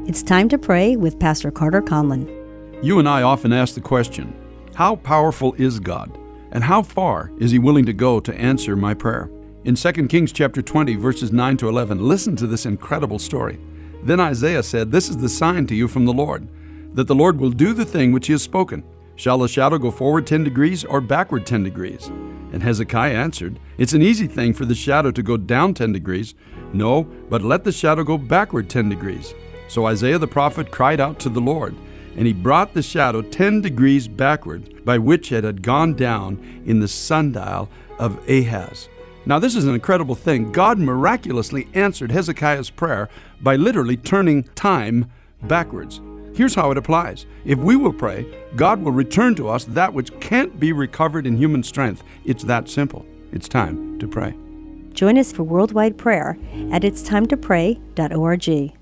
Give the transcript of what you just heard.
It's time to pray with Pastor Carter Conlon. You and I often ask the question, how powerful is God? And how far is He willing to go to answer my prayer? In 2 Kings chapter 20, verses 9 to 11, listen to this incredible story. Then Isaiah said, "This is the sign to you from the Lord, that the Lord will do the thing which He has spoken. Shall the shadow go forward 10 degrees or backward 10 degrees? And Hezekiah answered, It's an easy thing for the shadow to go down 10 degrees. No, but let the shadow go backward 10 degrees. So Isaiah the prophet cried out to the Lord, and He brought the shadow 10 degrees backward, by which it had gone down in the sundial of Ahaz." Now this is an incredible thing. God miraculously answered Hezekiah's prayer by literally turning time backwards. Here's how it applies. If we will pray, God will return to us that which can't be recovered in human strength. It's that simple. It's time to pray. Join us for worldwide prayer at itstimetopray.org.